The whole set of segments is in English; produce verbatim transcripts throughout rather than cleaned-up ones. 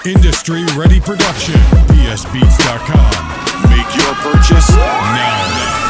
Industry Ready Production. P S beats dot com. Make your purchase now.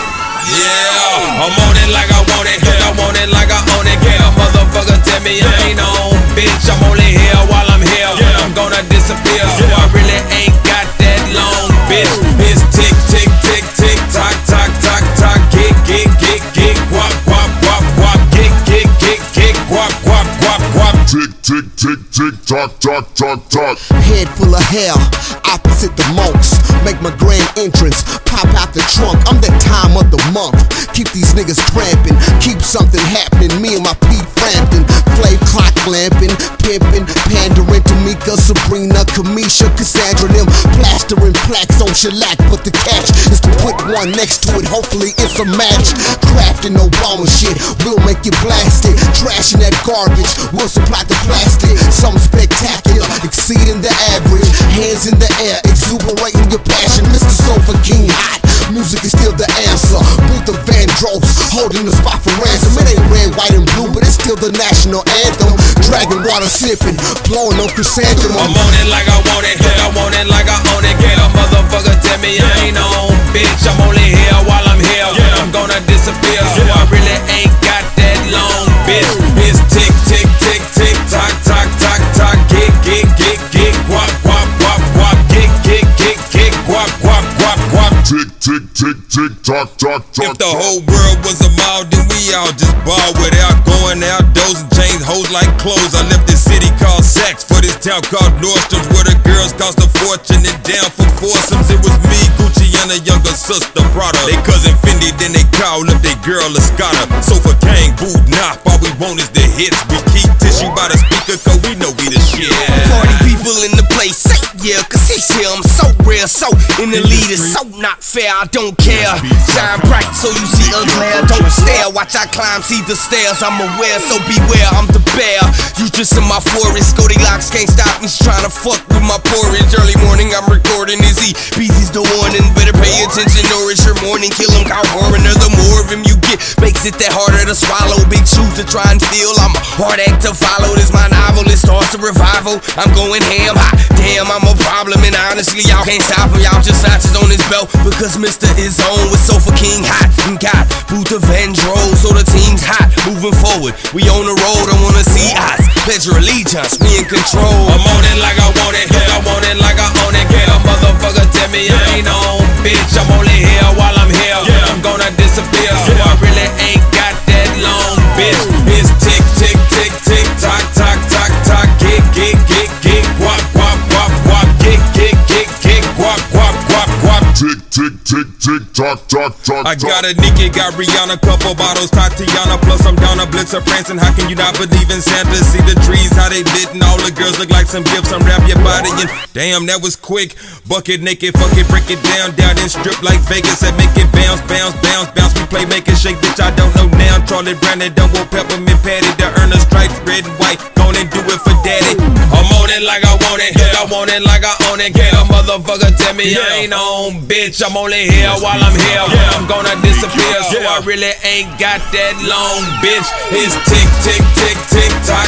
Yeah, I'm on it like I want it, cause I want it like I own it. Can a motherfucker tell me I ain't on? Bitch, I'm only here while I'm here. I'm gonna disappear, so I really ain't got that long. Bitch, it's tick, tick, tick, tick, tock, tock, tock, tock. Kick, kick, kick, kick, guap, guap, guap, guap. Kick, kick, kick, kick, guap, guap, guap, guap. Tick, tick, tick, tick, tock, tock, tock, tock. Head full of hair, opposite the monks. Make my grand entrance, pop out the trunk. I'm that time of the month. Keep these niggas cramping, keep something happening. Me and my Pete Frampton, Flav clock clamping, pimping, pandering to Mika, Sabrina, Kamisha, Cassandra, them plastering plaques on shellac. But the catch is to put one next to it. Hopefully it's a match. Crafting Obama shit, we'll make it blasted. Trashing that garbage, we'll supply the plastic. Something spectacular, exceeding the average. Hands in the air, exuberating your passion. Mister Sofa King hot, music is still the answer. Luther Vandross, holding the spot for ransom. It ain't red, white, and blue, but it's still the national anthem. Dragon water sipping, blowing on chrysanthemum. I'm on it like I want it, I want it like I own it. Can a motherfucker tell me I ain't on? Bitch, I'm only here while I'm here. I'm gonna disappear, so I really ain't got that long. Bitch, it's tick, tick, tick, tick, tock, tock, tock, tock. Kick, kick, kick, kick, guap, guap, guap, guap. Kick, kick, kick, kick, guap, guap, guap, guap. Tick, tick, tick, tick, tock, tock, tock. If the whole world was a mall, then we all just ball without going outdoors and change hoes like clothes. I left this city called Saks for this town called Nordstrom's, where the girls cost a fortune and down for foursomes. It was me, Gucci, and a younger sister Prada. They cousin Fendi, then they call up their girl Escada. Sofa King, Boot Knop, all we want is the hits. We keep tissue by the speaker, cause we know we the shit. Party people in the place, say yeah, cause it's here. I'm so real, so in the lead, it's so not fair, I don't care. Shine bright so you see a glare, don't stare. Watch I climb, see the stairs, I'm aware, so beware, I'm the bear. You just in my forest, Goldilocks can't stop me trying to fuck with my porridge. Early morning, I'm recording, is he? Beezy's the warning, better pay attention, nourish your morning. Kill him, cow coroner, the more of him you get, makes it that harder to swallow. Big shoes to try and feel, I'm a hard act to follow. This my novel, it starts a revival. I'm going ham, hot damn, I'm a problem, and honestly, y'all can't stop him. Y'all just notches on his belt, because Mister is on with Sofa King hot and got Luther Vandross, so the team's hot. Moving forward, we on the road, I wanna see us. Pledge your allegiance, we in control. I'm on it like I want it, I want it like I own it. Can a motherfucker tell me I ain't on? Bitch, I'm only here while I'm here. I'm gonna disappear, so I really ain't got that long. Bitch, it's tick, tick, tick, tick, tock, tock, tock, tock. Kick, kick, kick, kick, guap, guap, guap, guap. Kick, kick, kick, kick, guap, guap, guap, guap. Tick, tick, tick, tick, tock, tock, tock. I got a Nikki, got Rihanna, couple bottles, Tatiana, plus I'm down a Blitzer, prancing. How can you not believe in Santa? See the trees, how they lit, and all the girls look like some gifts. Unwrap your body and damn, that was quick. Bucket naked, fuck it, break it down, down and strip like Vegas and make it bounce, bounce, bounce, bounce. We play, make it shake, bitch. I don't know now. Charlie Brown, and Dumbo, Peppermint Patty, to earn a stripes, red and white. Go and do it for daddy. I'm on it like I want it, I want it like I own it. Can a motherfucker tell me I ain't on? Bitch, I'm only here while I'm here. I'm gonna disappear, so I really ain't got that long. Bitch, it's tick, tick, tick, tick, tock,